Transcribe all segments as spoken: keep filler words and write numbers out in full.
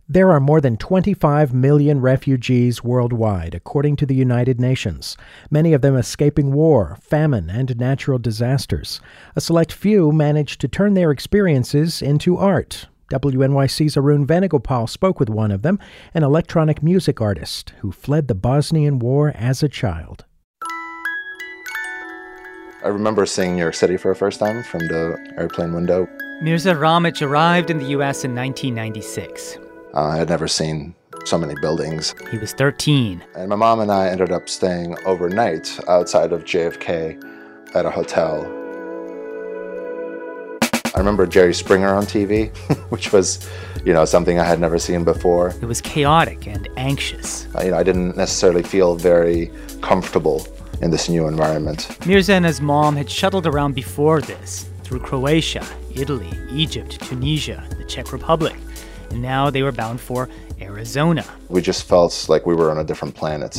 There are more than twenty-five million refugees worldwide, according to the United Nations, many of them escaping war, famine, and natural disasters. A select few managed to turn their experiences into art. W N Y C's Arun Venugopal spoke with one of them, an electronic music artist who fled the Bosnian War as a child. I remember seeing New York City for the first time from the airplane window. Mirza Ramic arrived in the U S in nineteen ninety-six. Uh, I had never seen so many buildings. He was thirteen. And my mom and I ended up staying overnight outside of J F K at a hotel. I remember Jerry Springer on T V, which was, you know, something I had never seen before. It was chaotic and anxious. Uh, you know, I didn't necessarily feel very comfortable in this new environment. Mirza and his mom had shuttled around before this, through Croatia, Italy, Egypt, Tunisia, the Czech Republic. And now they were bound for Arizona. We just felt like we were on a different planet.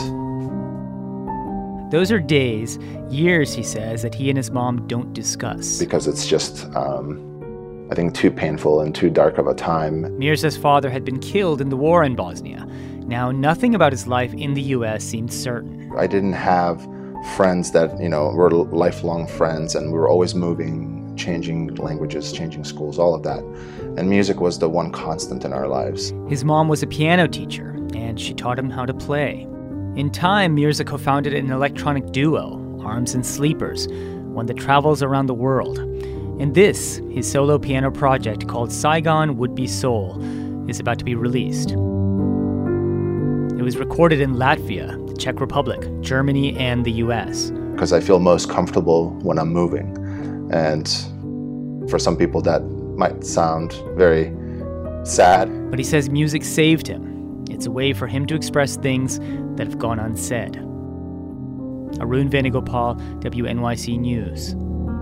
Those are days, years, he says, that he and his mom don't discuss. Because it's just, um, I think, too painful and too dark of a time. Mirza's father had been killed in the war in Bosnia. Now, nothing about his life in the U S seemed certain. I didn't have friends that, you know, were lifelong friends, and we were always moving, changing languages, changing schools, all of that. And music was the one constant in our lives. His mom was a piano teacher, and she taught him how to play. In time, Mirza co-founded an electronic duo, Arms and Sleepers, one that travels around the world. And this, his solo piano project called Saigon Would-Be Soul, is about to be released. It was recorded in Latvia, the Czech Republic, Germany, and the U S. Because I feel most comfortable when I'm moving. And for some people that might sound very sad. But he says music saved him. It's a way for him to express things that have gone unsaid. Arun Venugopal, W N Y C News.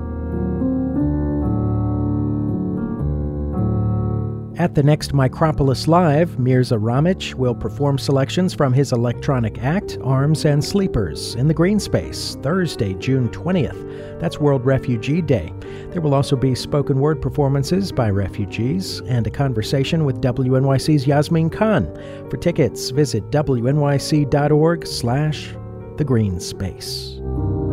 At the next Micropolis Live, Mirza Ramic will perform selections from his electronic act, Arms and Sleepers, in the Green Space, Thursday, June twentieth. That's World Refugee Day. There will also be spoken word performances by refugees and a conversation with W N Y C's Yasmin Khan. For tickets, visit W N Y C dot org slash the Green Space.